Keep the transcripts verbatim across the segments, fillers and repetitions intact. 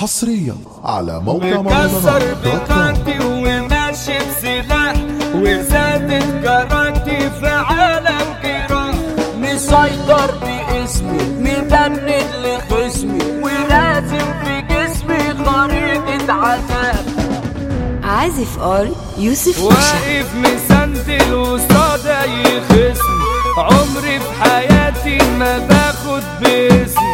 حصريا على موقع مكسر بطاقتي وماشي بسلاح وزادت جرأتي في عالم جراح. مسيطر باسمي مبند لخصمي ولازم في جسمي خريطة عذاب. عازف ار يوسف واقف مسندل وصاد اي خصم. عمري في حياتي ما باخد باسم.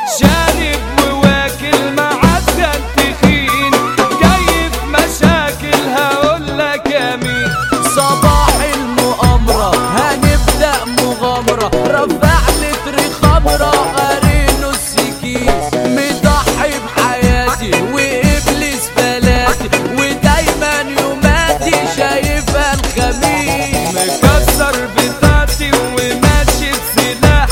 شارب وواكل معدى التخين. جاي في مشاكل هقولك امين. صباح المؤامرة هنبدأ مغامرة. رفع لتر خمرة قارينه السكيس. مضحي بحياتي وإبليس فلاتي ودايما يوماتي شايفها الخميس. مكسر بطاقتي وماشي بسلاح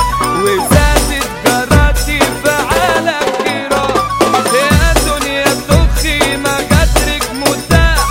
وزادت جرأتي في عالم جراح. يا دنيا بتخي ما قدرك متاح.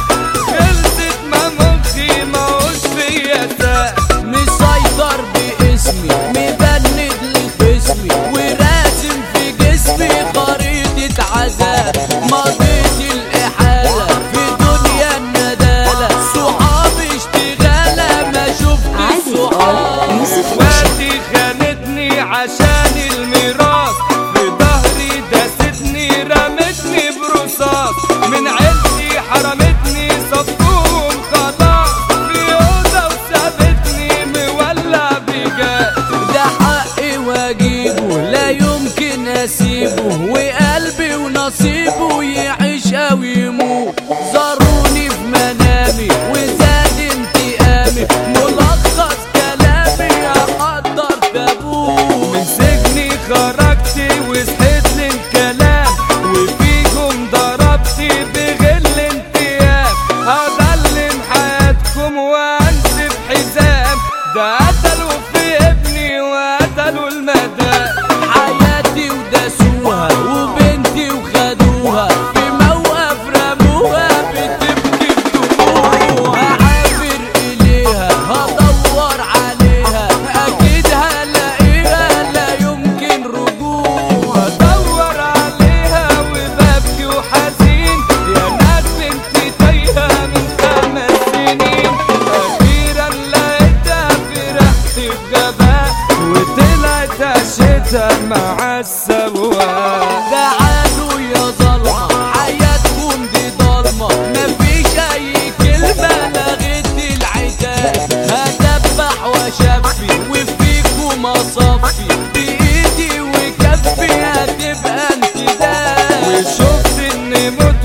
خلصت ما مخي ما هوش فيا ساح. مسيطر باسمي مبند لخصمي وراسم في جسمي خريطة عذاب. مضيت الإحالة في دنيا الندالة. صحابي اشتغالة ما شفتش صحاب. اخواتي خانتني عشان الميراث. في ظهري داستني رمتني برصاص. من عيلتي حرمتني صفوهم خلاص. في أوضة وسابتني مولع بجاز. ده حقي واجيبه لا يمكن اسيبه. وقلبي ونصيبه يعيش او يموت. زاروني في منامي وزاد انتقامي. ملخص كلامي اقدر تابوت. من سجني خرجت وصحيت للكلام. وفيكم ضربتي بغل انتقام. هضلم حياتكم وانسف حزام. ده قتلوا في ابني وقتلوا المدام. حياتي وداسوها وبنتي وخدوها. في موقف رموها بتبكي بدموعها. هعافر اليها هدور عليها. اكيد هلاقيها لا يمكن رجوع. بدور عليها وببكي وحزين. يا ناس بنتي تايهة من خمس سنين. أخيرا لقيتها فرحت بجبهة وطلعت عشتها مع السواق. تعالوا يا ظلمة حياتكم دي ضلمة. مفيش أي كلمة لغيت العتاب. هدبح وأشفي وفيكم أصفي. بإيدي وكفي هتبقى انتداب. وشفت إني مت